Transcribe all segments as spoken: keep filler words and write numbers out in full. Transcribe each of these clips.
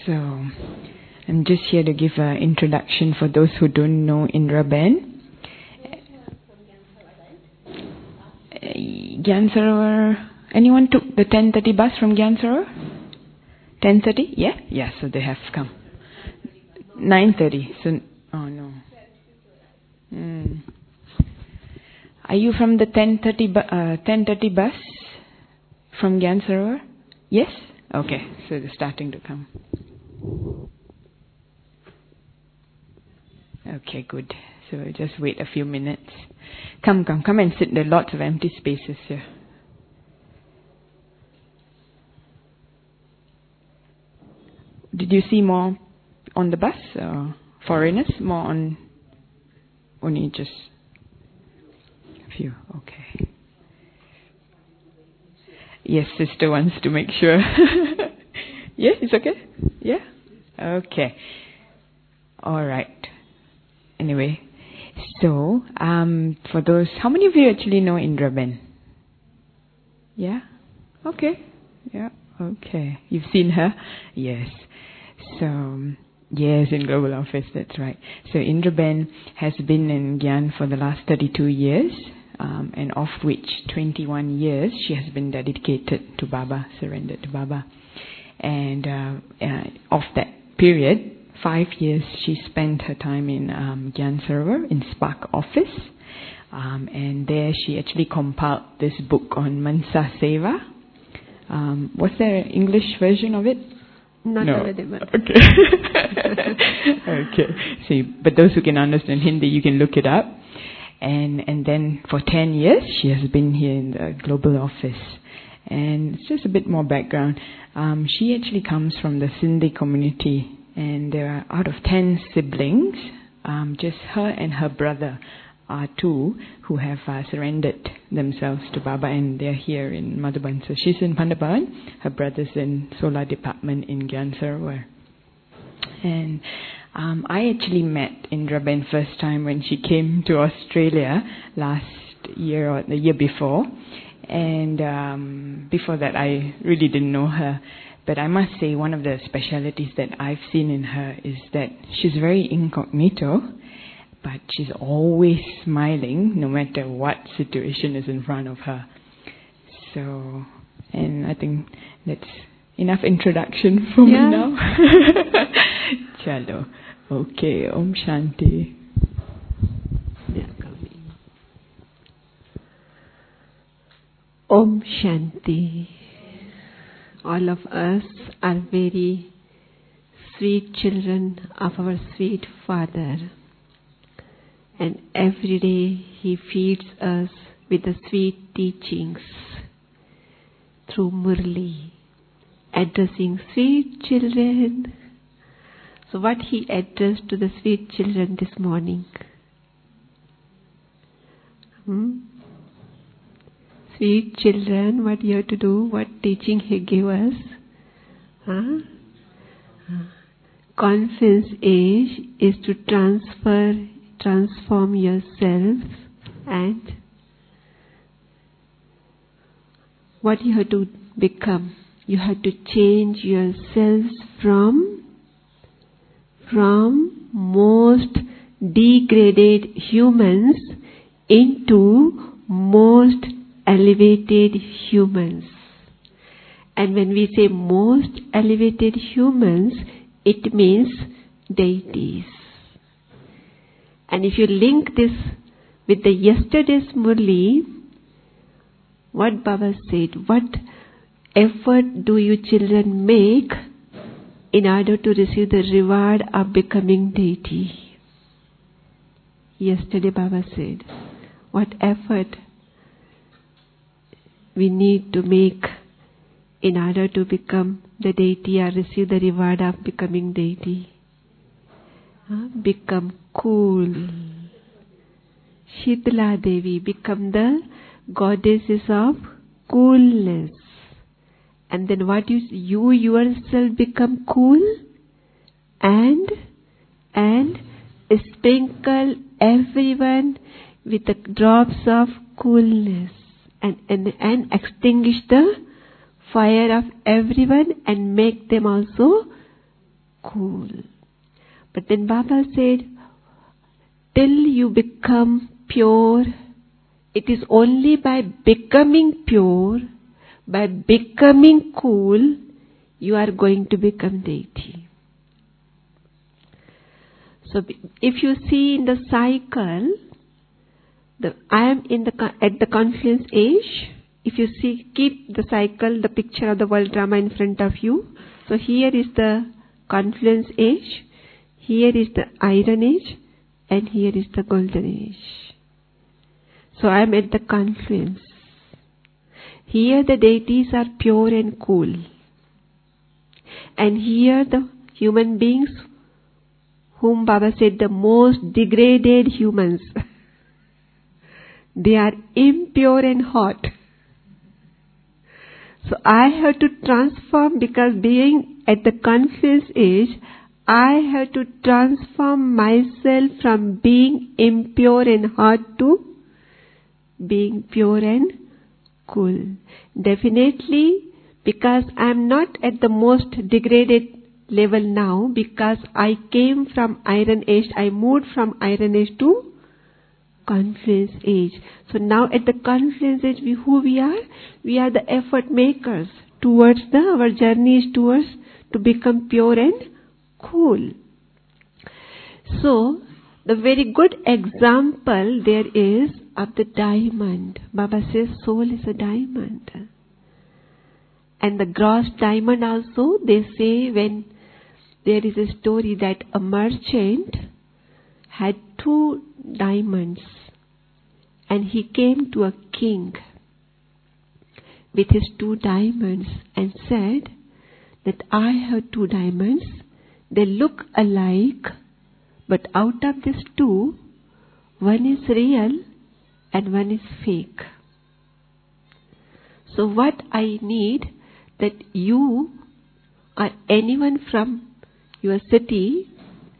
So, I'm just here to give an introduction for those who don't know Indraben. Gyan Sarovar. Anyone took the ten thirty bus from Gyan Sarovar? ten thirty? Yeah? Yeah, so they have come. nine thirty. So, oh no. Hmm. Are you from the ten thirty bu- uh, ten thirty bus from Gyan Sarovar? Yes? Okay, so they're starting to come. Okay, good. So we'll just wait a few minutes. Come, come, come and sit. There are lots of empty spaces here. Did you see more on the bus? Or foreigners? More on... Only just... a few. Okay. Yes, sister wants to make sure. Yes, it's okay? Yeah? Okay. All right. Anyway, so um, for those, how many of you actually know Indraben? Yeah? Okay. Yeah, okay. You've seen her? Yes. So, yes, in Global Office, that's right. So Indraben has been in Gyan for the last thirty-two years, um, and of which twenty-one years she has been dedicated to Baba, surrendered to Baba. And uh, uh, of that period, five years she spent her time in um, Gyan Sarovar, in Spark Office. Um, and there she actually compiled this book on Mansa Seva. Um, was there an English version of it? Not no. available. Okay. Okay. See, but those who can understand Hindi, you can look it up. And and then for ten years, she has been here in the Global Office. And it's just a bit more background. Um, she actually comes from the Sindhi community. And there are, out of ten siblings, um, just her and her brother are two who have uh, surrendered themselves to Baba, and they're here in Madhuban. So she's in Pandabhavan, her brother's in Solar Department in Gyan Sarovar. And um, I actually met Indraben first time when she came to Australia last year or the year before. And um, before that, I really didn't know her. But I must say, one of the specialities that I've seen in her is that she's very incognito, but she's always smiling no matter what situation is in front of her. So, and I think that's enough introduction for yeah. me now. Chalo. Okay, Om Shanti. Om Shanti. All of us are very sweet children of our sweet Father. And every day He feeds us with the sweet teachings through Murli, addressing sweet children. So what He addressed to the sweet children this morning? Hmm? Sweet children, what you have to do, what teaching He gave us? Huh? Conscience age is to transfer, transform yourself, and what you have to become? You have to change yourselves from from most degraded humans into most elevated humans. And when we say most elevated humans, it means deities. And if you link this with the yesterday's Murli, what Baba said, what effort do you children make in order to receive the reward of becoming deity? Yesterday Baba said, what effort we need to make in order to become the deity or receive the reward of becoming deity. Uh, become cool. Shitla Devi, become the goddesses of coolness. And then what you, you yourself become cool and, and sprinkle everyone with the drops of coolness. And, and, and extinguish the fire of everyone and make them also cool. But then Baba said, till you become pure, it is only by becoming pure, by becoming cool, you are going to become deity. So if you see in the cycle, the, I am in the at the confluence age. If you see, keep the cycle, the picture of the world drama in front of you. So here is the confluence age, here is the iron age, and here is the golden age. So I am at the confluence. Here the deities are pure and cool. And here the human beings, whom Baba said the most degraded humans, they are impure and hot. So I have to transform, because being at the confluence age, I have to transform myself from being impure and hot to being pure and cool. Definitely, because I am not at the most degraded level now, because I came from iron age, I moved from iron age to confluence age. So now at the confluence age, we, who we are? We are the effort makers towards the, our journey is towards to become pure and cool. So, the very good example there is of the diamond. Baba says soul is a diamond. And the gross diamond also, they say when there is a story that a merchant had two diamonds and he came to a king with his two diamonds and said that I have two diamonds, they look alike, but out of these two, one is real and one is fake. So what I need, that you or anyone from your city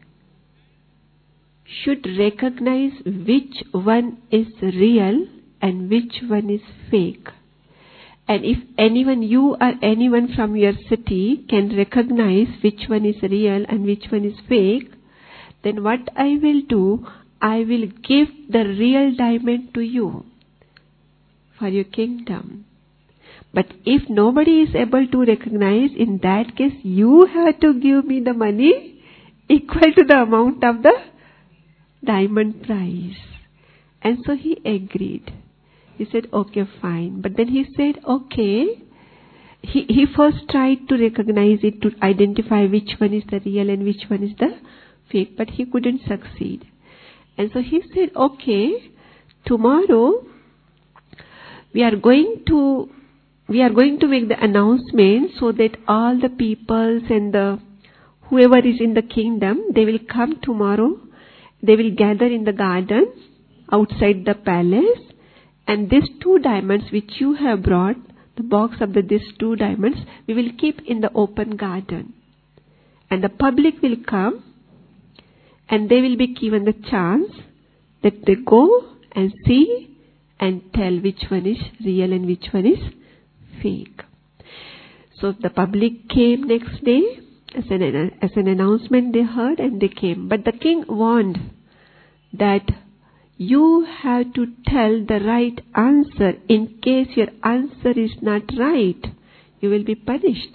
should recognize which one is real and which one is fake. And if anyone, you or anyone from your city can recognize which one is real and which one is fake, then what I will do, I will give the real diamond to you for your kingdom. But if nobody is able to recognize, in that case you have to give me the money equal to the amount of the diamond price. And so he agreed. He said, okay, fine. But then he said, okay. He, he first tried to recognize it, to identify which one is the real and which one is the fake, but he couldn't succeed. And so he said, okay, tomorrow we are going to we are going to make the announcement so that all the peoples and the whoever is in the kingdom, they will come tomorrow. They will gather in the garden outside the palace, and these two diamonds which you have brought, the box of the, these two diamonds, we will keep in the open garden. And the public will come and they will be given the chance that they go and see and tell which one is real and which one is fake. So the public came next day. As an, as an announcement they heard and they came. But the king warned that you have to tell the right answer. In case your answer is not right, you will be punished.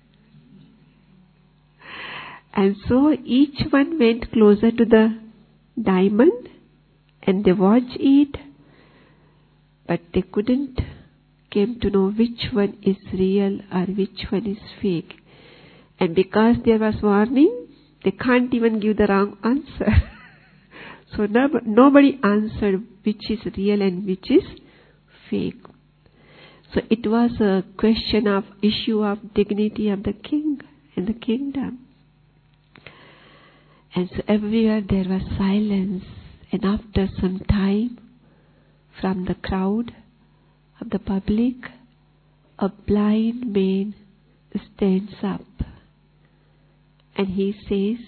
And so each one went closer to the diamond and they watched it, but they couldn't came to know which one is real or which one is fake. And because there was warning, they can't even give the wrong answer. So no, nobody answered which is real and which is fake. So it was a question of issue of dignity of the king and the kingdom. And so everywhere there was silence. And after some time, from the crowd of the public, a blind man stands up. And he says,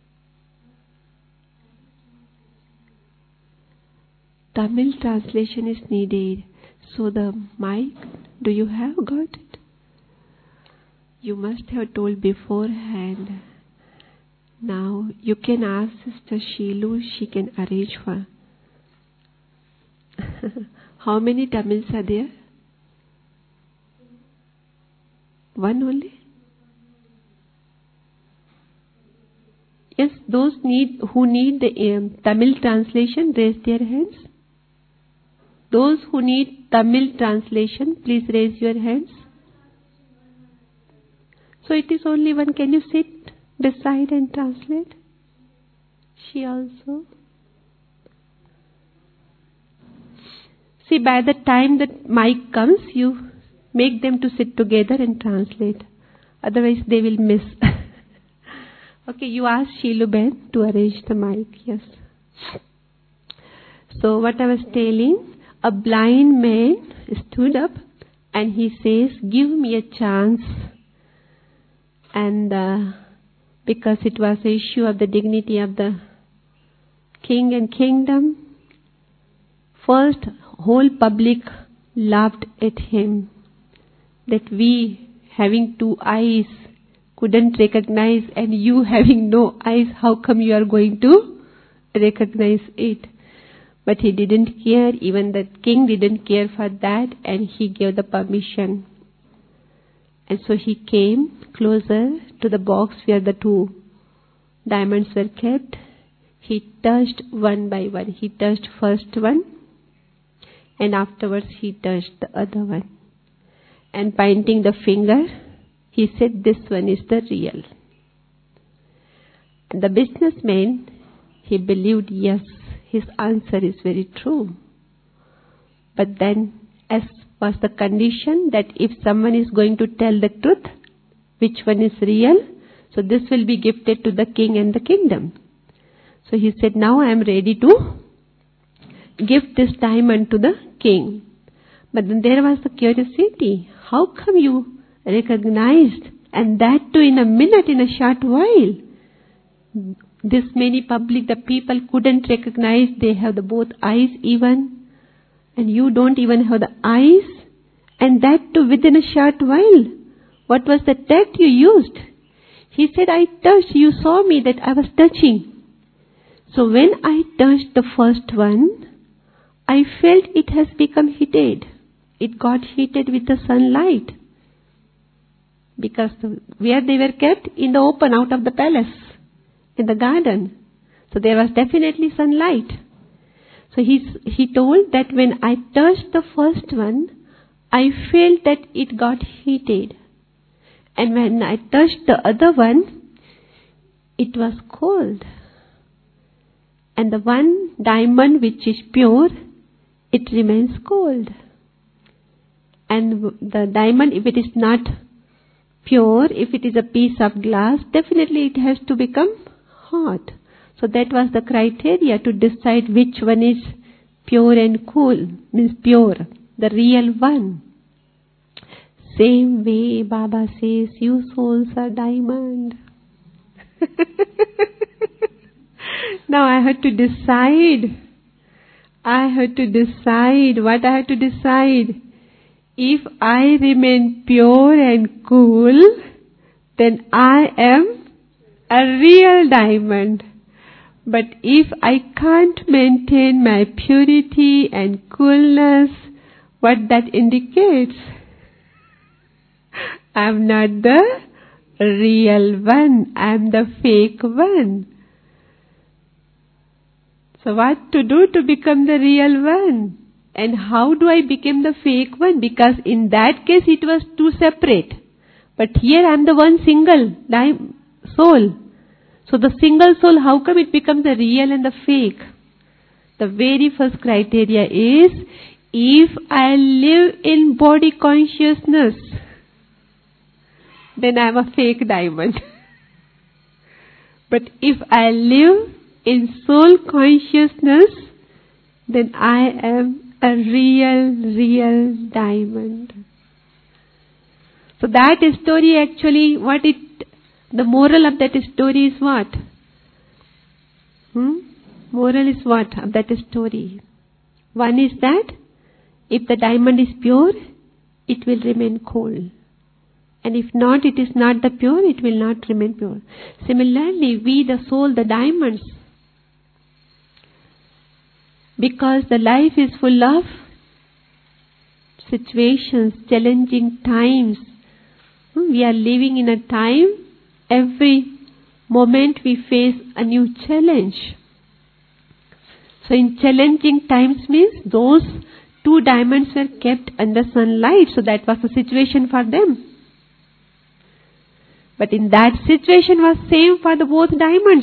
Tamil translation is needed. So the mic, do you have got it? You must have told beforehand Now you can ask Sister Sheelu, she can arrange for. How many Tamils are there? One only? Yes, those need who need the um, Tamil translation, raise their hands. Those who need Tamil translation, please raise your hands. So it is only one. Can you sit beside and translate? She also. See, by the time that mic comes, you make them to sit together and translate. Otherwise they will miss. Okay, you ask Sheelu Ben to arrange the mic. Yes. So what I was telling, a blind man stood up and he says, give me a chance. And uh, because it was the issue of the dignity of the king and kingdom, first whole public laughed at him that we having two eyes couldn't recognize, and you having no eyes, how come you are going to recognize it? But he didn't care, even the king didn't care for that, and he gave the permission. And so he came closer to the box where the two diamonds were kept. He touched one by one. He touched first one, and afterwards he touched the other one. And pointing the finger, he said, this one is the real. And the businessman, he believed, yes, his answer is very true. But then, as was the condition that if someone is going to tell the truth, which one is real, so this will be gifted to the king and the kingdom. So he said, now I am ready to give this diamond to the king. But then there was the curiosity. How come you recognized, and that too in a minute, in a short while? This many public, the people couldn't recognize, they have the both eyes even, and you don't even have the eyes, and that too within a short while. What was the tact you used? He said, I touched, you saw me that I was touching. So when I touched the first one, I felt it has become heated. It got heated with the sunlight. Because the, where they were kept? In the open, out of the palace, in the garden. So there was definitely sunlight. So he, he told that when I touched the first one, I felt that it got heated. And when I touched the other one, it was cold. And the one diamond which is pure, it remains cold. And the diamond, if it is not pure, if it is a piece of glass, definitely it has to become hot. So that was the criteria to decide which one is pure and cool, means pure, the real one. Same way Baba says, you souls are diamond. Now I had to decide. I had to decide. What I had to decide? If I remain pure and cool, then I am a real diamond. But if I can't maintain my purity and coolness, what that indicates? I'm not the real one. I'm the fake one. So what to do to become the real one? And how do I become the fake one? Because in that case it was two separate. But here I am the one single soul. So the single soul, how come it becomes the real and the fake? The very first criteria is, if I live in body consciousness, then I am a fake diamond. But if I live in soul consciousness, then I am a real, real diamond. So that story actually, what it, the moral of that story is what? Hmm? Moral is what of that story? One is that, if the diamond is pure, it will remain cold. And if not, it is not the pure, it will not remain pure. Similarly, we, the soul, the diamonds, because the life is full of situations, challenging times. We are living in a time, every moment we face a new challenge. So in challenging times means those two diamonds were kept under sunlight, so that was the situation for them. But in that situation was same for the both diamonds.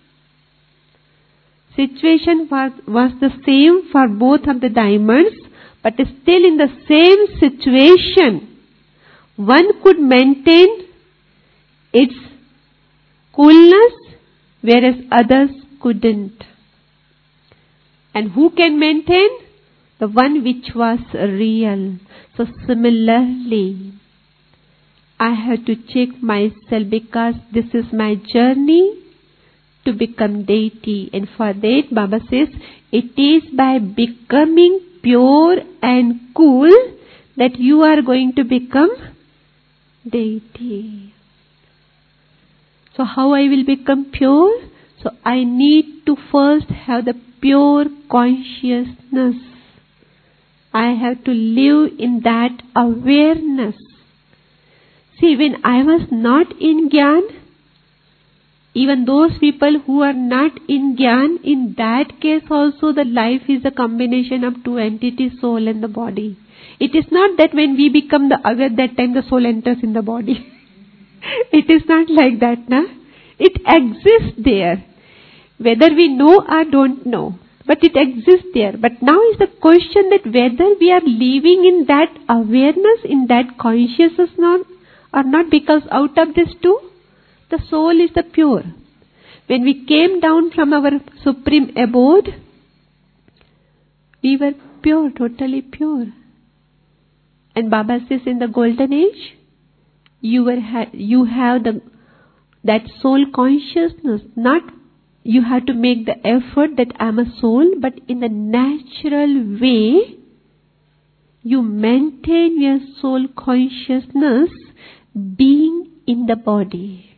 Situation was, was the same for both of the diamonds, but still in the same situation, one could maintain its coolness, whereas others couldn't. And who can maintain? The one which was real. So similarly, I have to check myself, because this is my journey to become deity. And for that, Baba says, it is by becoming pure and cool that you are going to become deity. So how I will become pure? So I need to first have the pure consciousness. I have to live in that awareness. See, when I was not in Gyan, even those people who are not in Gyan, in that case also the life is a combination of two entities, soul and the body. It is not that when we become the aware, that time the soul enters in the body. It is not like that, na? It exists there. Whether we know or don't know, but it exists there. But now is the question that whether we are living in that awareness, in that consciousness or not, because out of this two, the soul is the pure. When we came down from our supreme abode, we were pure, totally pure. And Baba says in the golden age, you were ha- you have the that soul consciousness. Not you have to make the effort that I am a soul, but in the natural way, you maintain your soul consciousness being in the body.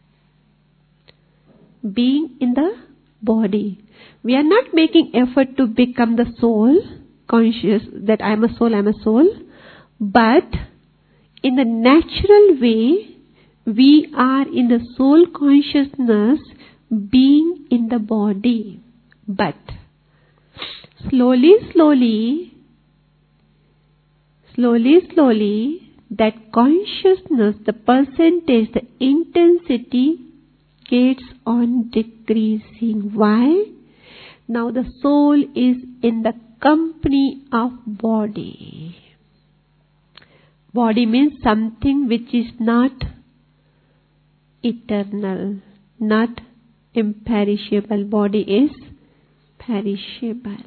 Being in the body. We are not making effort to become the soul conscious, that I am a soul, I am a soul. But in the natural way, we are in the soul consciousness being in the body. But slowly, slowly, slowly, slowly, that consciousness, the percentage, the intensity gets on decreasing. Why? Now the soul is in the company of body. Body means something which is not eternal, not imperishable. Body is perishable.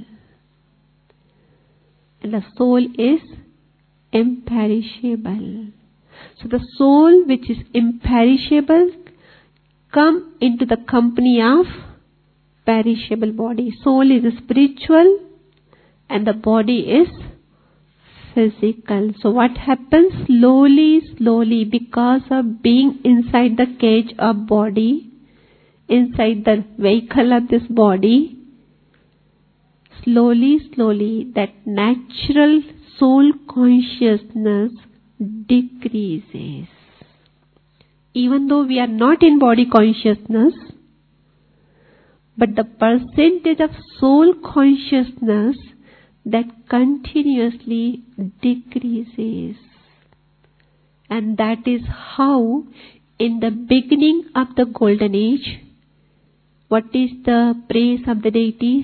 And the soul is imperishable. So the soul which is imperishable come into the company of perishable body. Soul is spiritual and the body is physical. So what happens? Slowly, slowly, because of being inside the cage of body, inside the vehicle of this body, slowly, slowly, that natural soul consciousness decreases. Even though we are not in body consciousness, but the percentage of soul consciousness that continuously decreases. And that is how in the beginning of the golden age, what is the praise of the deities?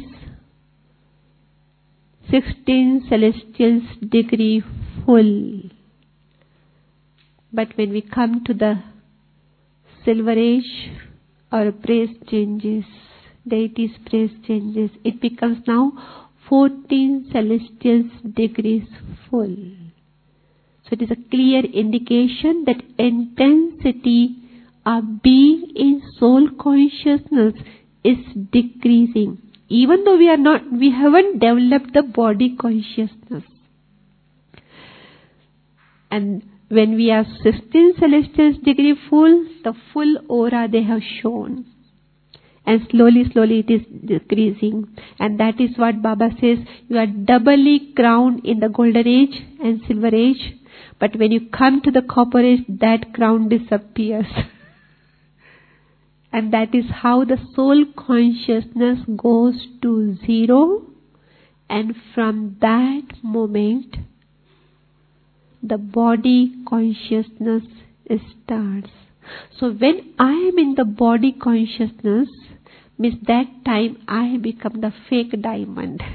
sixteen celestial degree full. But when we come to the silver age, our praise changes. Deities' praise changes. It becomes now fourteen celestial degrees full. So it is a clear indication that intensity of being in soul consciousness is decreasing. Even though we are not, we haven't developed the body consciousness. And when we are sixteen celestial degree full, the full aura they have shown. And slowly, slowly it is decreasing. And that is what Baba says, you are doubly crowned in the golden age and silver age. But when you come to the copper age, that crown disappears. And that is how the soul consciousness goes to zero. And from that moment, the body consciousness starts. So when I am in the body consciousness, means that time I become the fake diamond.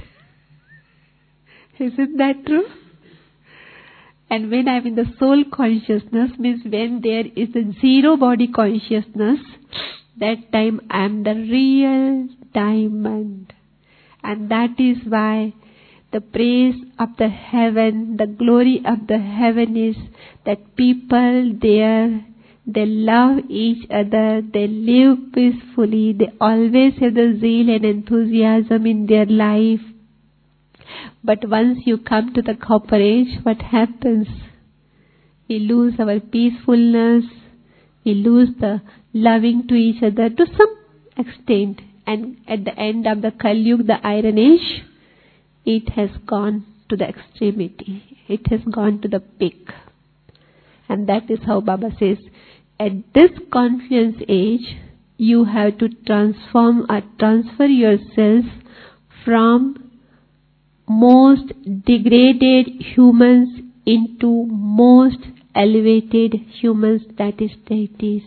Isn't that true? And when I am in the soul consciousness, means when there is the zero body consciousness, that time I am the real diamond. And that is why the praise of the heaven, the glory of the heaven is that people there, they love each other, they live peacefully, they always have the zeal and enthusiasm in their life. But once you come to the copper age, what happens? We lose our peacefulness, we lose the loving to each other to some extent. And at the end of the Kali Yuga, the Iron Age, it has gone to the extremity. It has gone to the peak. And that is how Baba says, at this confluence age, you have to transform or transfer yourself from most degraded humans into most elevated humans, that is deities.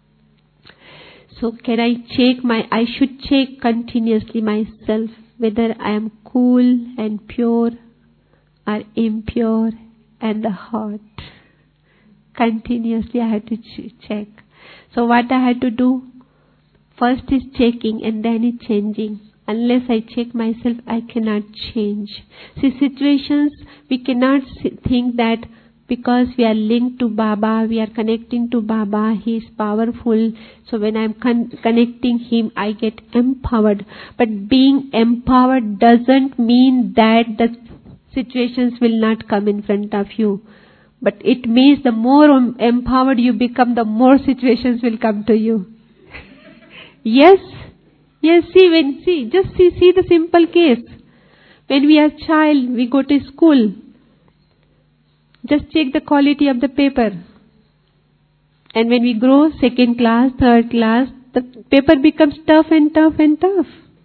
So can I check my, I should check continuously myself whether I am cool and pure or impure and the hot. Continuously I have to ch- check. So what I had to do? First is checking and then is changing. Unless I check myself, I cannot change. See, situations, we cannot think that because we are linked to Baba, we are connecting to Baba, He is powerful. So when I am con- connecting Him, I get empowered. But being empowered doesn't mean that the situations will not come in front of you. But it means the more empowered you become, the more situations will come to you. Yes, yes. See, when see, just see, see the simple case. When we are child, we go to school. Just check the quality of the paper. And when we grow, second class, third class, the paper becomes tough and tough and tough.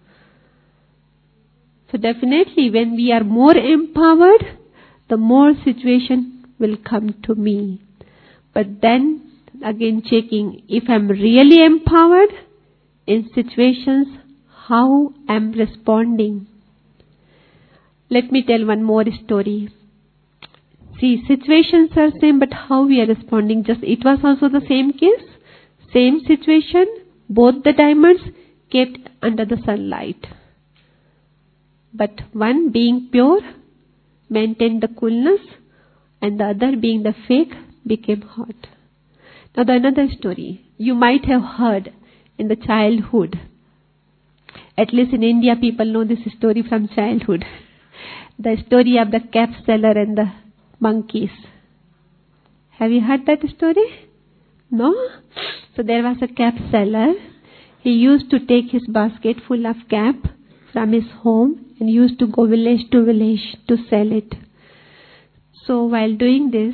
So definitely, when we are more empowered, the more situation will come to me. But then, again checking, if I am really empowered in situations, how I am responding. Let me tell one more story. See, situations are same, but how we are responding. Just it was also the same case, same situation. Both the diamonds kept under the sunlight. But one being pure, maintained the coolness, and the other being the fake, became hot. Now the another story. You might have heard in the childhood. At least in India, people know this story from childhood. The story of the cap seller and the monkeys. Have you heard that story? No? So there was a cap seller. He used to take his basket full of cap from his home and used to go village to village to sell it. So while doing this,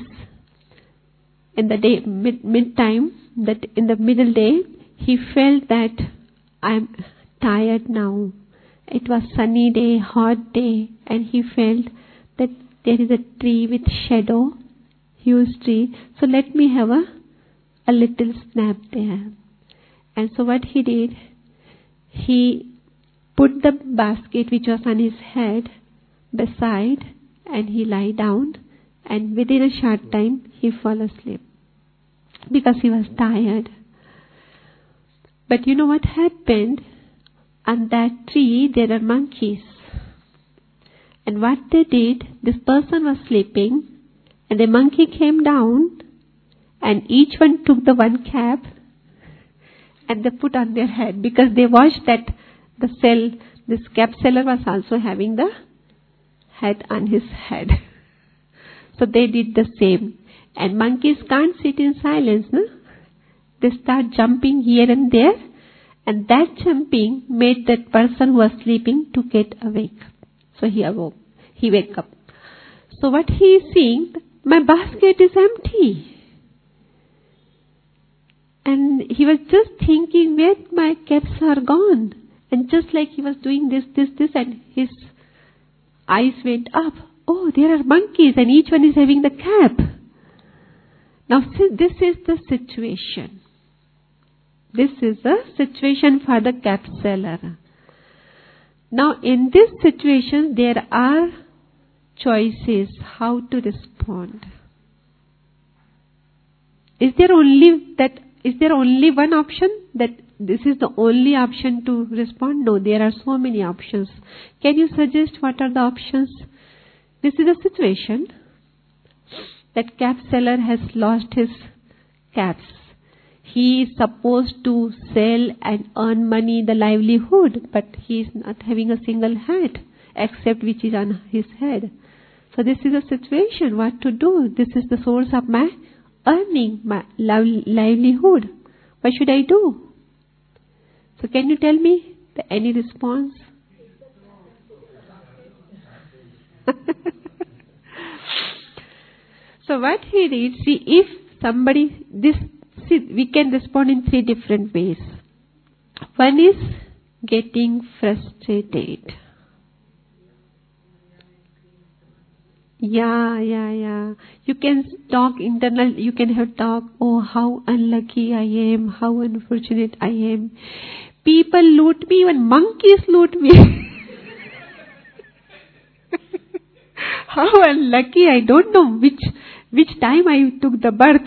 in the day mid, mid time, that in the middle day, he felt that I'm tired now. It was sunny day, hot day, and he felt that there is a tree with shadow, huge tree. So let me have a, a little nap there. And so what he did, he put the basket which was on his head beside, and he lay down, and within a short time he fell asleep because he was tired. But you know what happened? On that tree there are monkeys. And what they did, this person was sleeping, and a monkey came down, and each one took the one cap, and they put on their head, because they watched that the cell, this cap seller was also having the hat on his head. So they did the same. And monkeys can't sit in silence, no? They start jumping here and there, and that jumping made that person who was sleeping to get awake. So he awoke. He wake up. So what he is seeing, my basket is empty. And he was just thinking where my caps are gone. And just like he was doing this, this, this, and his eyes went up. Oh, there are monkeys and each one is having the cap. Now this is the situation. This is the situation for the cap seller. Now in this situation there are choices how to respond. Is there only that? Is there only one option that this is the only option to respond? No, there are so many options. Can you suggest what are the options? This is a situation that cap seller has lost his caps. He is supposed to sell and earn money, the livelihood, but he is not having a single hat except which is on his head. So this is a situation, what to do? This is the source of my earning, my livelihood. What should I do? So can you tell me the, any response? So what he reads, see if somebody, this, see, we can respond in three different ways. One is getting frustrated. Yeah, yeah, yeah. You can talk internal, you can have talk, oh how unlucky I am, how unfortunate I am. People loot me, even monkeys loot me. How unlucky, I don't know which which time I took the birth.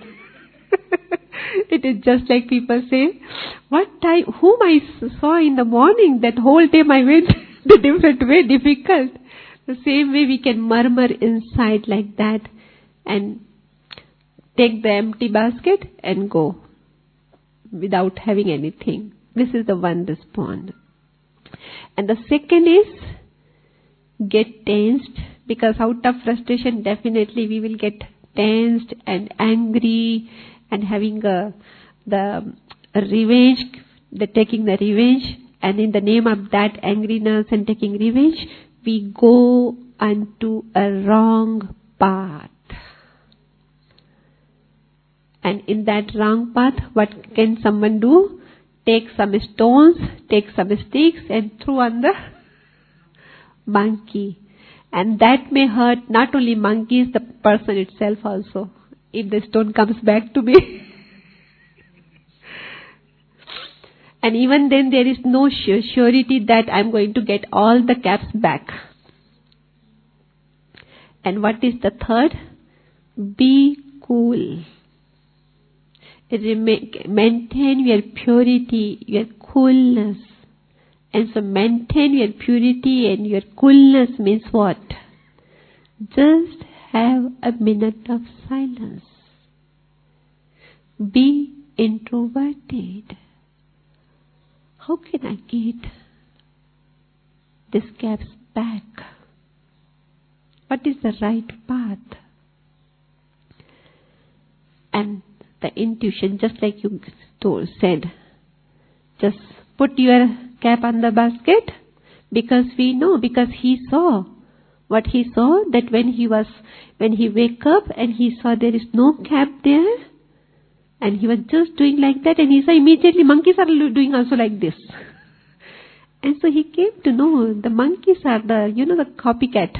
It is just like people say, what time, whom I saw in the morning, that whole time I went the different way, difficult. The same way we can murmur inside like that and take the empty basket and go without having anything. This is the one response. And the second is get tensed, because out of frustration definitely we will get tensed and angry and having a, the a revenge, the taking the revenge, and in the name of that angriness and taking revenge, we go onto a wrong path. And in that wrong path, what can someone do? Take some stones, take some sticks and throw on the monkey. And that may hurt not only monkeys, the person itself also, if the stone comes back to me. And even then there is no surety that I'm going to get all the caps back. And what is the third? Be cool. Maintain your purity, your coolness. And so maintain your purity and your coolness means what? Just have a minute of silence. Be introverted. How can I get these caps back? What is the right path? And the intuition, just like you told, said, just put your cap on the basket, because we know, because he saw what he saw, that when he was, when he wake up and he saw there is no cap there, and he was just doing like that, and he saw immediately monkeys are doing also like this. And so he came to know the monkeys are the, you know, the copycat.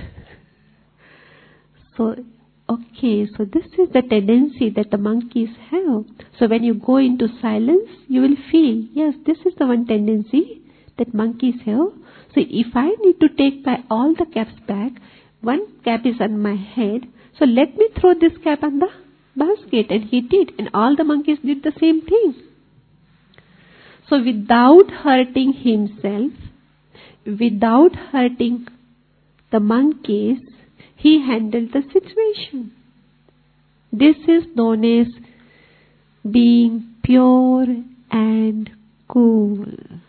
So, okay, so this is the tendency that the monkeys have. So when you go into silence, you will feel, yes, this is the one tendency that monkeys have. So if I need to take by all the caps back, one cap is on my head, so let me throw this cap on the basket. And he did, and all the monkeys did the same thing. So without hurting himself, without hurting the monkeys, he handled the situation. This is known as being pure and cool.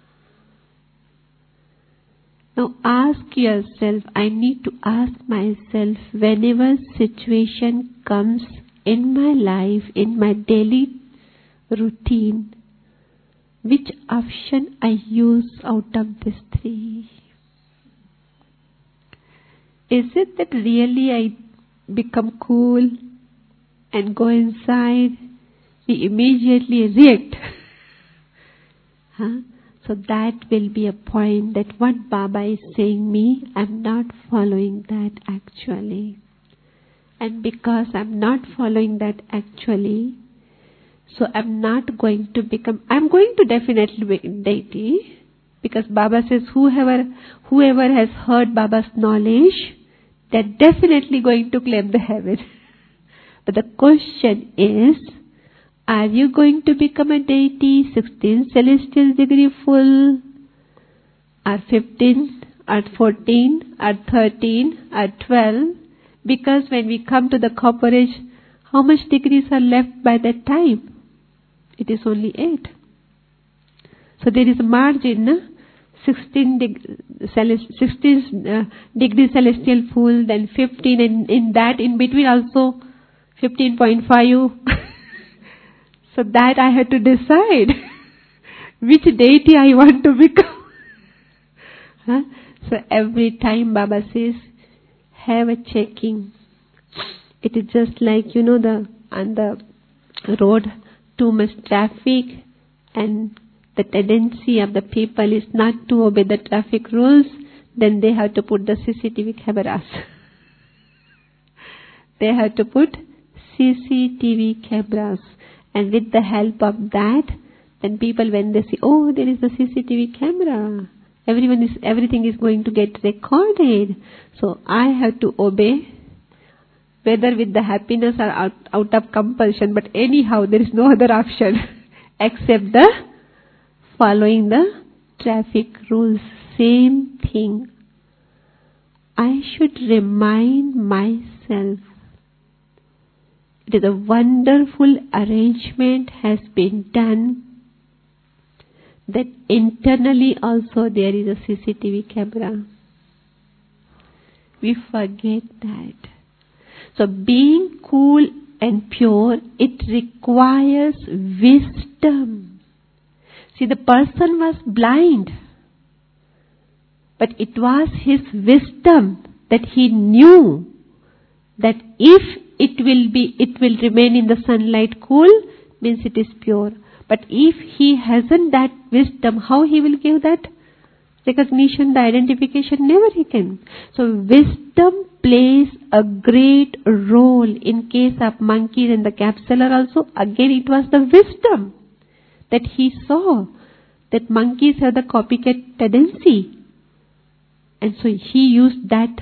Now ask yourself, I need to ask myself, whenever situation comes in my life, in my daily routine, which option I use out of these three? Is it that really I become cool and go inside, we immediately react? huh? So that will be a point that what Baba is saying me, I'm not following that actually. And because I'm not following that actually, so I'm not going to become, I'm going to definitely be deity. Because Baba says whoever, whoever has heard Baba's knowledge, they're definitely going to claim the heaven. But the question is, are you going to become a deity, sixteen celestial degree full, or fifteen, or fourteen, or thirteen, or twelve? Because when we come to the copper age, how much degrees are left by that time? It is only eight. So there is a margin, no? sixteen, deg- celest- sixteen uh, degrees celestial full, then fifteen, and in that in between also fifteen point five. So that I had to decide which deity I want to become. huh? So every time Baba says, have a checking. It is just like, you know, the on the road, too much traffic, and the tendency of the people is not to obey the traffic rules, then they have to put the C C T V cameras. They have to put C C T V cameras. And with the help of that, then people, when they see, oh, there is a C C T V camera, everyone is, everything is going to get recorded. So I have to obey, whether with the happiness or out, out of compulsion. But anyhow, there is no other option except the following the traffic rules. Same thing. I should remind myself, it is a wonderful arrangement has been done that internally also there is a C C T V camera. We forget that. So being cool and pure, it requires wisdom. See, the person was blind, but it was his wisdom that he knew that if it will be, it will remain in the sunlight cool, means it is pure. But if he hasn't that wisdom, how he will give that recognition, the identification? Never he can. So wisdom plays a great role in case of monkeys and the capsular also. Again, it was the wisdom that he saw that monkeys have the copycat tendency. And so he used that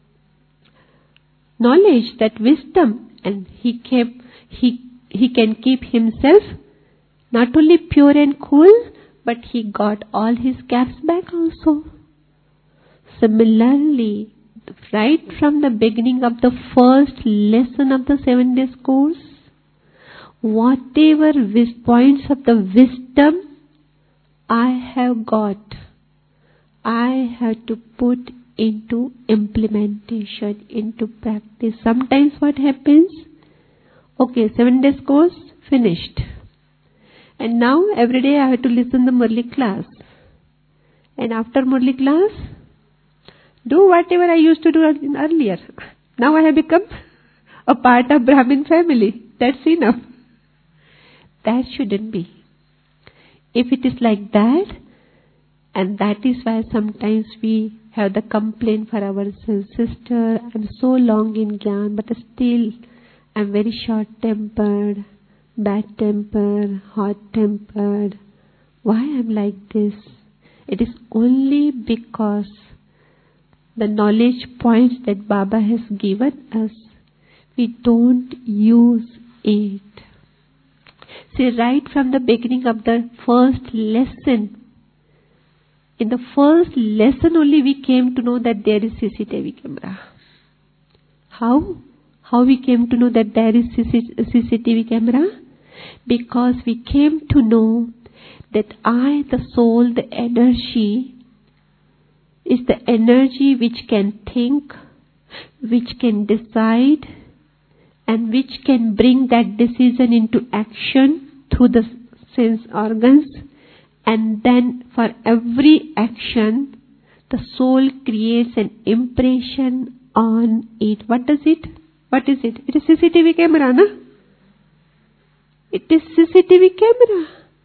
knowledge, that wisdom, and he kept, he he can keep himself not only pure and cool, but he got all his gaps back also. Similarly, right from the beginning of the first lesson of the seven days course, whatever vis- points of the wisdom I have got, I have to put into implementation, into practice. Sometimes what happens? Okay, seven days course finished. And now every day I have to listen the Murli class. And after Murli class, do whatever I used to do earlier. Now I have become a part of Brahmin family. That's enough. That shouldn't be. If it is like that, and that is why sometimes we have the complaint for ourselves, sister, I'm so long in Gyan, but still I'm very short-tempered, bad-tempered, hot-tempered. Why I'm like this? It is only because the knowledge points that Baba has given us, we don't use it. See, right from the beginning of the first lesson, in the first lesson only we came to know that there is C C T V camera. How? How we came to know that there is C C T V camera? Because we came to know that I, the soul, the energy, is the energy which can think, which can decide, and which can bring that decision into action through the sense organs. And then for every action, the soul creates an impression on it. What is it? What is it? It is C C T V camera, na? It is C C T V camera.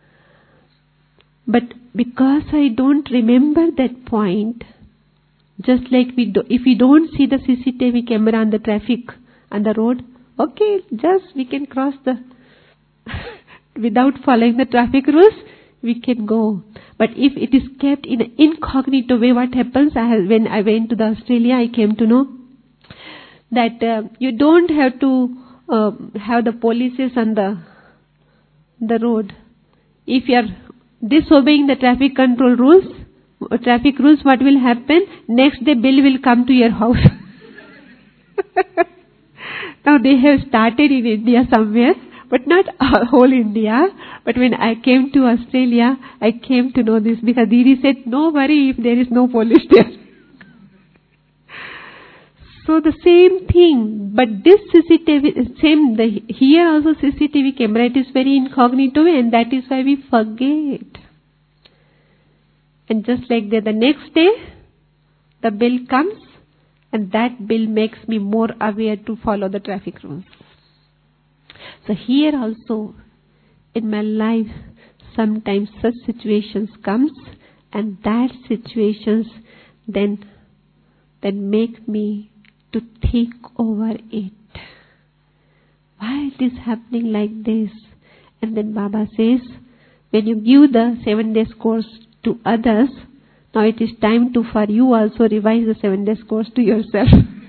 But because I don't remember that point, just like we do, if we don't see the C C T V camera on the traffic, on the road, okay, just we can cross the, without following the traffic rules, we can go. But if it is kept in an incognito way, what happens? I have, when I went to the Australia, I came to know that uh, you don't have to uh, have the policies on the the road. If you are disobeying the traffic control rules, uh, traffic rules, what will happen? Next day bill will come to your house. Now they have started in India somewhere, but not whole India. But when I came to Australia, I came to know this because Didi said, no worry if there is no police there. So the same thing, but this C C T V, same, the, here also C C T V camera, it is very incognito and that is why we forget. And just like that, the next day, the bill comes and that bill makes me more aware to follow the traffic rules. So here also, in my life, sometimes such situations comes and that situations then, then make me to think over it. Why it is happening like this? And then Baba says, when you give the seven days course to others, now it is time to for you also revise the seven days course to yourself.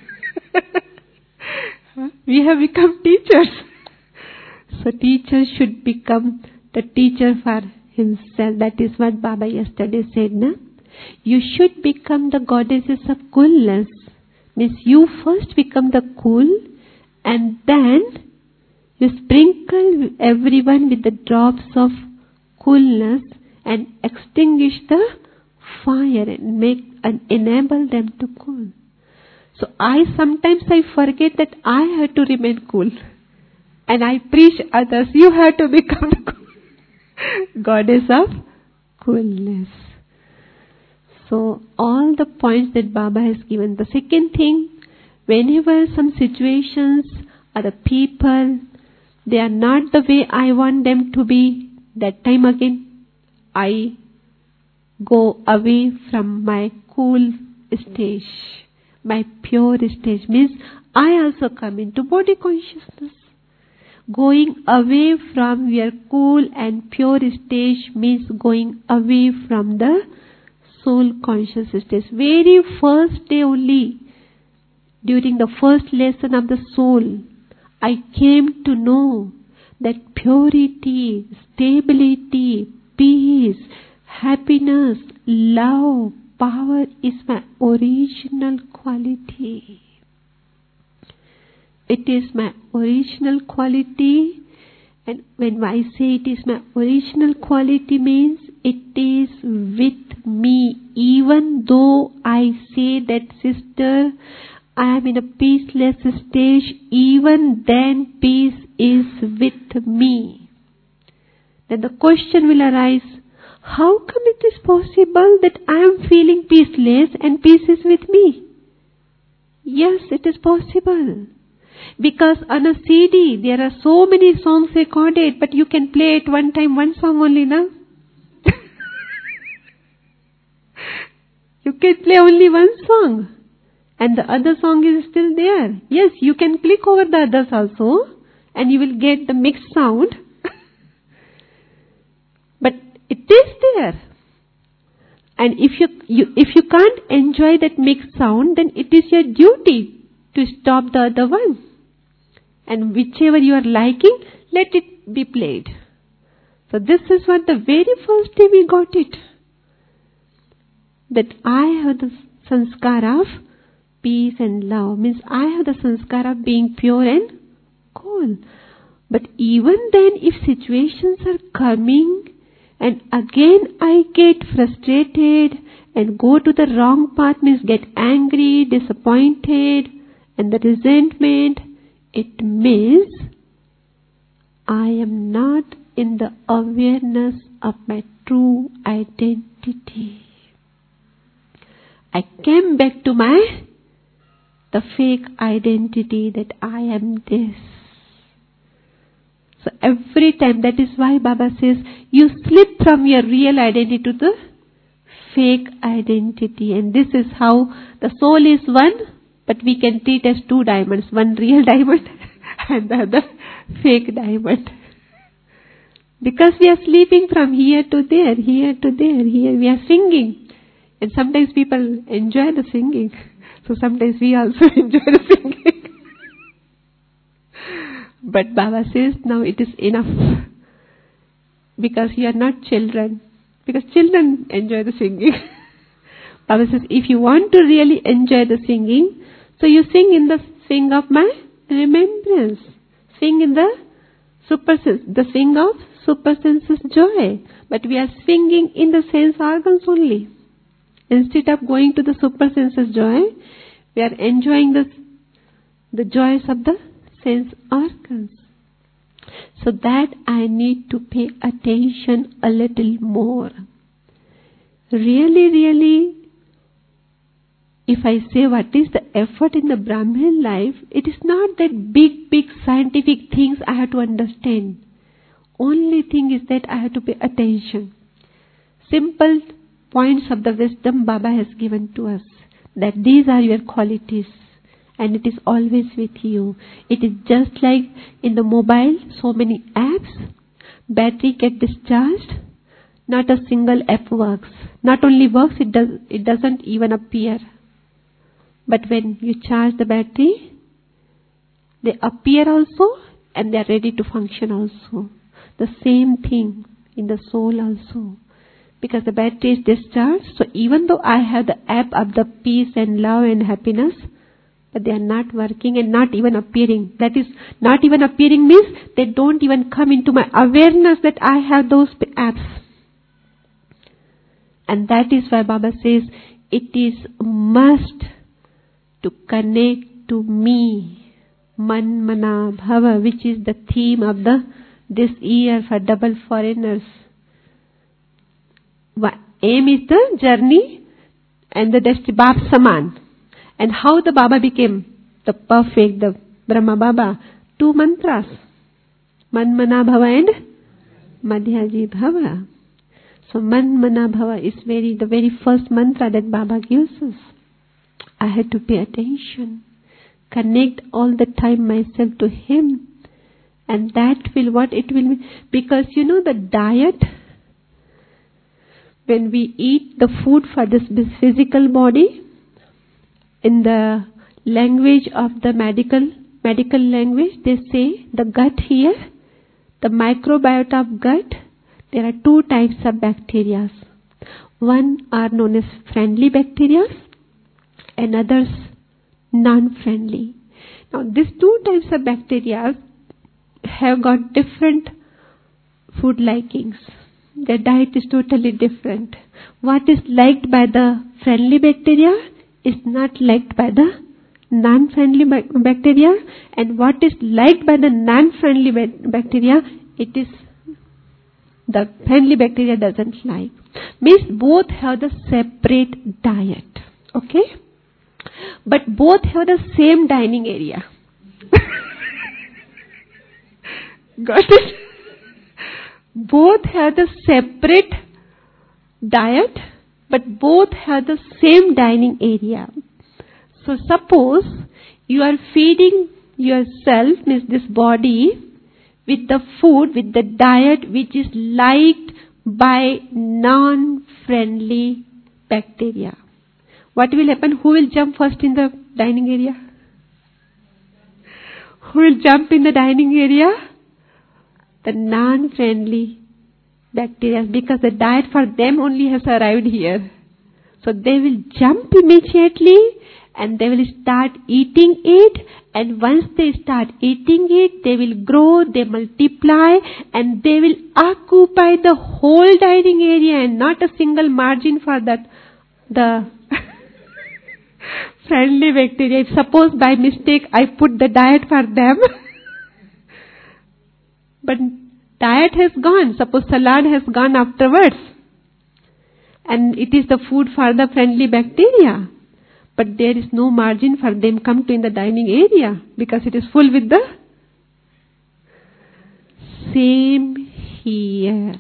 We have become teachers. So teacher should become the teacher for himself. That is what Baba yesterday said, na? You should become the goddesses of coolness. Means you first become the cool and then you sprinkle everyone with the drops of coolness and extinguish the fire and make and enable them to cool. So I sometimes I forget that I have to remain cool and I preach others, you have to become the cool. Goddess of coolness. So all the points that Baba has given. The second thing, whenever some situations or the people, they are not the way I want them to be, that time again, I go away from my cool stage. My pure stage means I also come into body consciousness. Going away from your cool and pure stage means going away from the soul conscious stage. Very first day only, during the first lesson of the soul, I came to know that purity, stability, peace, happiness, love, power is my original quality. It is my original quality, and when I say it is my original quality means it is with me. Even though I say that, sister, I am in a peaceless stage, even then peace is with me. Then the question will arise, how come it is possible that I am feeling peaceless and peace is with me? Yes, it is possible. Because on a C D, there are so many songs recorded, but you can play at one time one song only, na? You can play only one song, and the other song is still there. Yes, you can click over the others also, and you will get the mixed sound. But it is there. And if you, you if you can't enjoy that mixed sound, then it is your duty to stop the other one. And whichever you are liking, let it be played. So this is what the very first day we got it. That I have the sanskar of peace and love. Means I have the sanskar of being pure and cool. But even then, if situations are coming, and again I get frustrated and go to the wrong path, means get angry, disappointed, and the resentment, it means I am not in the awareness of my true identity. I came back to my, the fake identity that I am this. So every time, that is why Baba says, you slip from your real identity to the fake identity. And this is how the soul is one, but we can treat as two diamonds. One real diamond and the other fake diamond. Because we are sleeping from here to there, here to there, here we are singing. And sometimes people enjoy the singing. So sometimes we also enjoy the singing. But Baba says, now it is enough. Because you are not children. Because children enjoy the singing. Baba says, if you want to really enjoy the singing, so you sing in the sing of my remembrance. Sing in the super the sing of super senses joy. But we are singing in the sense organs only. Instead of going to the super senses joy, we are enjoying the, the joys of the sense organs. So that I need to pay attention a little more. Really, really, if I say what is the effort in the Brahmin life, it is not that big, big scientific things I have to understand. Only thing is that I have to pay attention. Simple points of the wisdom Baba has given to us. That these are your qualities. And it is always with you. It is just like in the mobile, so many apps, battery get discharged, not a single app works. Not only works, it does it doesn't even appear. But when you charge the battery, they appear also and they are ready to function also. The same thing in the soul also. Because the battery is discharged, so even though I have the app of the peace and love and happiness, but they are not working and not even appearing. That is, not even appearing means they don't even come into my awareness that I have those apps. And that is why Baba says, it is a must to connect to me, Man Mana Bhava, which is the theme of the this year for double foreigners. Aim is the journey and the destiny, Bab Saman. And how the Baba became the perfect, the Brahma Baba. Two mantras. Man Mana Bhava and Madhyaji Bhava. So Man Mana Bhava is very the very first mantra that Baba gives us. I had to pay attention. Connect all the time myself to Him. And that will what it will be. Because you know the diet, when we eat the food for this, this physical body, in the language of the medical medical language, they say the gut here, the microbiota of gut, there are two types of bacteria. One are known as friendly bacteria and others non-friendly. Now these two types of bacteria have got different food likings. Their diet is totally different. What is liked by the friendly bacteria is not liked by the non-friendly bacteria, and what is liked by the non-friendly bacteria, it is the friendly bacteria doesn't like. Means both have the separate diet, okay? But both have the same dining area. Got it? Both have the separate diet, but both have the same dining area. So suppose you are feeding yourself, means this body, with the food, with the diet which is liked by non-friendly bacteria. What will happen? Who will jump first in the dining area? Who will jump in the dining area? The non-friendly bacteria, because the diet for them only has arrived here. So they will jump immediately and they will start eating it, and once they start eating it, they will grow, they multiply, and they will occupy the whole dining area and not a single margin for that. The friendly bacteria. If suppose by mistake I put the diet for them, but diet has gone. Suppose salad has gone afterwards, and it is the food for the friendly bacteria. But there is no margin for them come to in the dining area because it is full with the same here.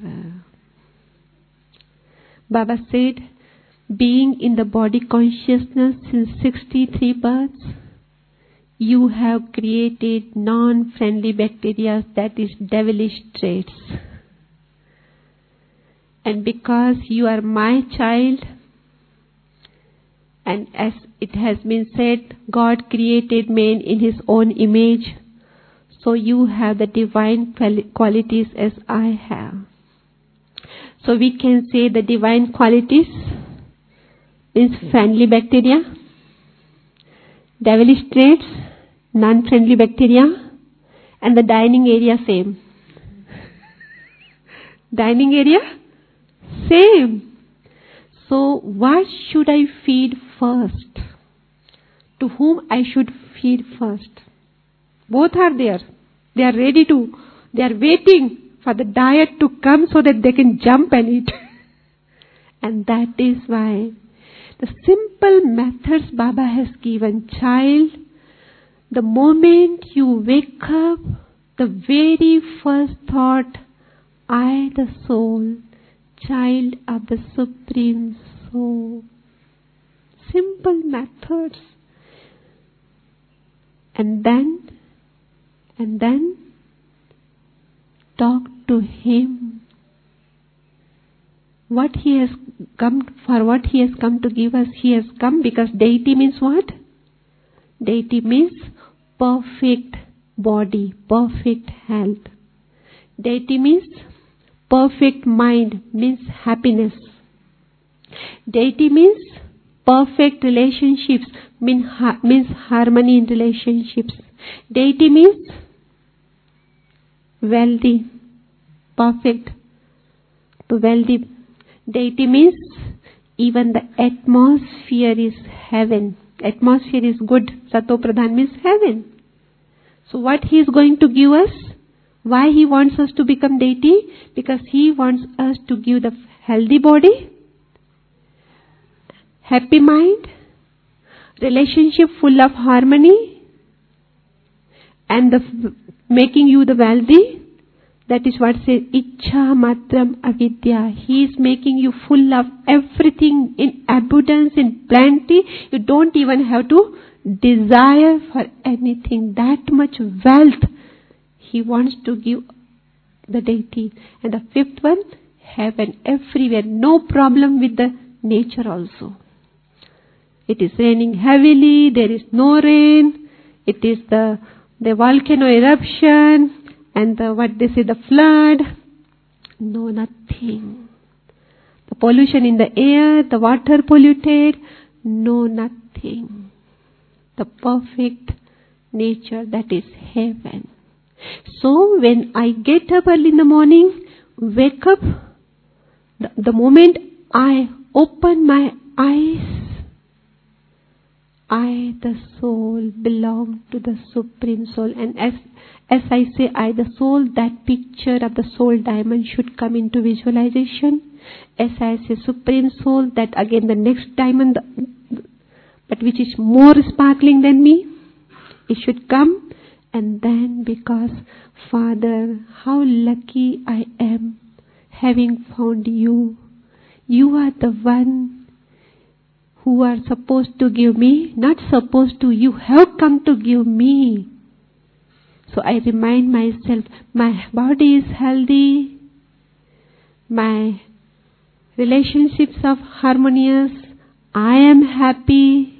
Baba said, being in the body consciousness since sixty-three births, you have created non-friendly bacteria, that is devilish traits. And because you are my child, and as it has been said, God created man in his own image, so you have the divine qualities as I have. So we can say the divine qualities is friendly bacteria, devilish traits, non-friendly bacteria, and the dining area same. Dining area same. So what should I feed first? To whom I should feed first? Both are there. They are ready to, they are waiting for the diet to come so that they can jump and eat. And that is why the simple methods Baba has given. Child, the moment you wake up, the very first thought, I the soul, child of the Supreme Soul. Simple methods. And then, and then, talk to Him. What He has come, for what He has come to give us, He has come because deity means what? Deity means perfect body, perfect health. Deity means perfect mind, means happiness. Deity means perfect relationships, mean, ha, means harmony in relationships. Deity means wealthy, perfect, to wealthy. Deity means even the atmosphere is heaven. Atmosphere is good. Sato Pradhan means heaven. So what He is going to give us? Why He wants us to become deity? Because He wants us to give the healthy body, happy mind, relationship full of harmony, and the making you the wealthy. That is what says Ichha Matram Avidya. He is making you full of everything in abundance, in plenty. You don't even have to desire for anything. That much wealth He wants to give the deity. And the fifth one, heaven everywhere. No problem with the nature also. It is raining heavily, there is no rain. It is the, the volcano eruption and the, what they say, the flood. No, nothing. The pollution in the air, the water polluted. No, nothing. The perfect nature, that is heaven. So when I get up early in the morning, wake up, the, the moment I open my eyes, I, the soul, belong to the Supreme Soul. And as, as I say, I, the soul, that picture of the soul diamond should come into visualization. As I say, Supreme Soul, that again the next diamond, but which is more sparkling than me, it should come. And then, because, Father, how lucky I am having found you. You are the one who are supposed to give me, not supposed to, you have come to give me. So I remind myself, my body is healthy, my relationships are harmonious, I am happy,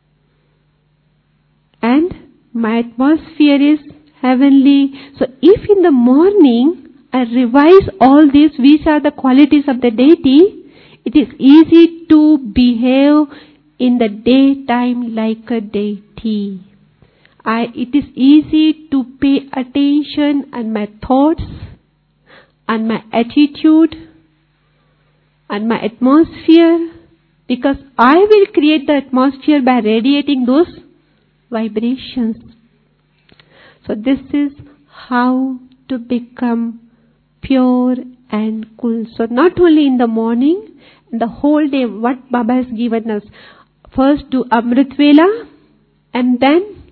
and my atmosphere is heavenly. So if in the morning I revise all these, which are the qualities of the deity, it is easy to behave in the daytime like a deity. I, it is easy to pay attention on my thoughts, on my attitude, on my atmosphere, Because I will create the atmosphere by radiating those vibrations. So this is how to become pure and cool. So not only in the morning, the whole day, what Baba has given us. First do Amrit Vela, and then,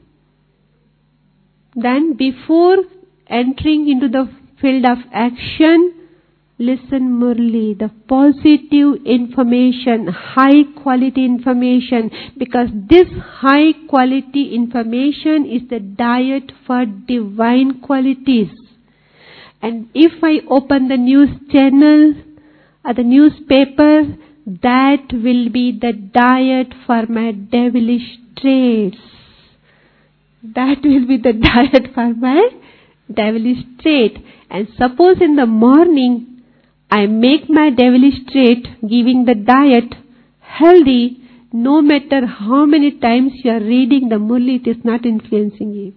then before entering into the field of action, listen Murli, the positive information, high quality information, because this high quality information is the diet for divine qualities. And if I open the news channel or the newspaper, that will be the diet for my devilish traits. That will be the diet for my devilish trait. And suppose in the morning, I make my devilish trait, giving the diet healthy, no matter how many times you are reading the Murli, it is not influencing you.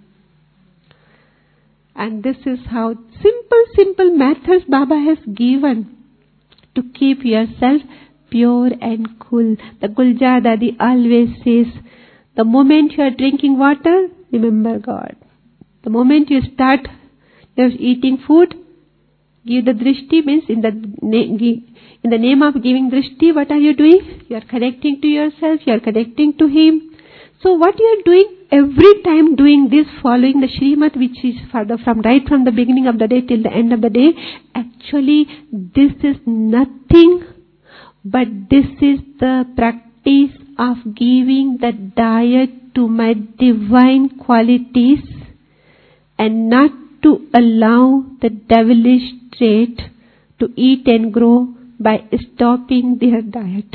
And this is how simple, simple methods Baba has given to keep yourself pure and cool. The Guljar Dadi always says, the moment you are drinking water, remember God. The moment you start you're eating food, give the drishti, means in the, in the name of giving drishti, what are you doing? You are connecting to yourself, you are connecting to Him. So what you are doing, every time doing this, following the Shrimat, which is further from right from the beginning of the day till the end of the day, actually this is nothing but this is the practice of giving the diet to my divine qualities and not to allow the devilish trait to eat and grow by stopping their diet.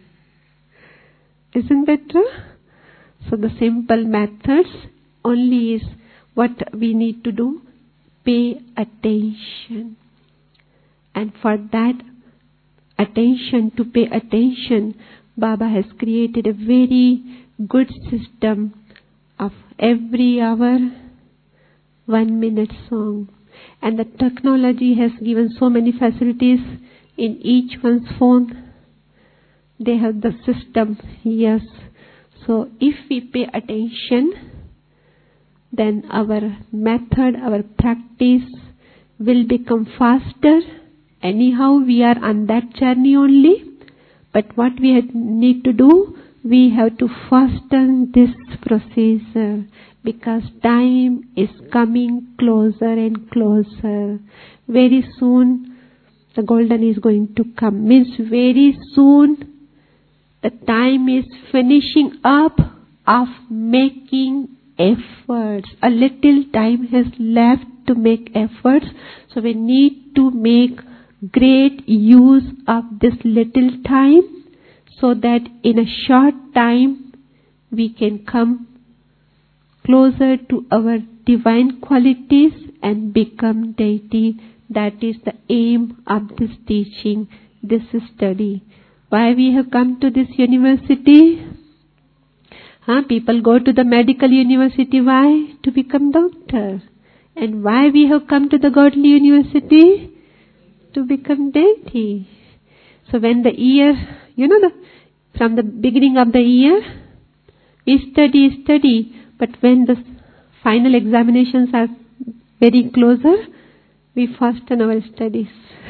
Isn't that true? So the simple methods only is what we need to do. Pay attention. And for that attention, to pay attention, Baba has created a very good system of every hour, one minute song. And the technology has given so many facilities in each one's phone. They have the system, yes. So if we pay attention, then our method, our practice will become faster. Anyhow, we are on that journey only. But what we have, need to do, we have to fasten this procedure, because time is coming closer and closer. Very soon, the golden is going to come. Means very soon, the time is finishing up of making efforts. A little time has left to make efforts. So we need to make great use of this little time, so that in a short time we can come closer to our divine qualities and become deity. That is the aim of this teaching, this study. Why we have come to this university? Huh? People go to the medical university. Why? To become doctor. And why we have come to the godly university? To become deity. So when the year, you know, the, from the beginning of the year, we study, study. But when the final examinations are very closer, we fasten our studies.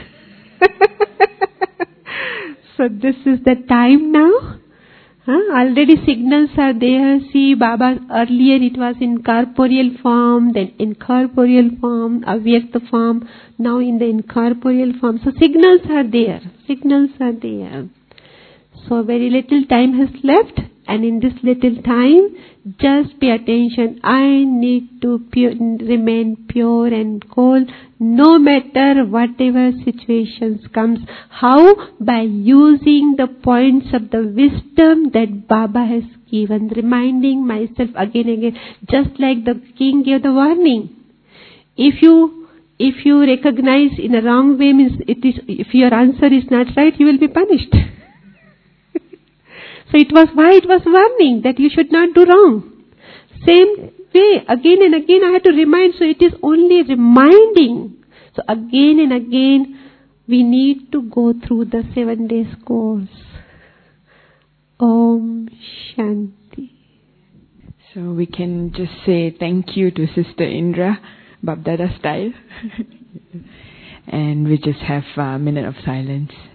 So this is the time now. Huh? Already signals are there. See, Baba, earlier it was in corporeal form, then incorporeal form, avyakta form, now in the incorporeal form. So signals are there. Signals are there. So very little time has left, and in this little time, just pay attention. I need to pure, remain pure and cool, no matter whatever situations comes. How? By using the points of the wisdom that Baba has given, reminding myself again and again, just like the king gave the warning. If you if you recognize in a wrong way, means it is, if your answer is not right, you will be punished. So it was why it was warning that you should not do wrong. Same way, again and again I had to remind, so it is only reminding. So again and again we need to go through the seven days course. Om Shanti. So we can just say thank you to Sister Indra, Bapdada style. And we just have a minute of silence.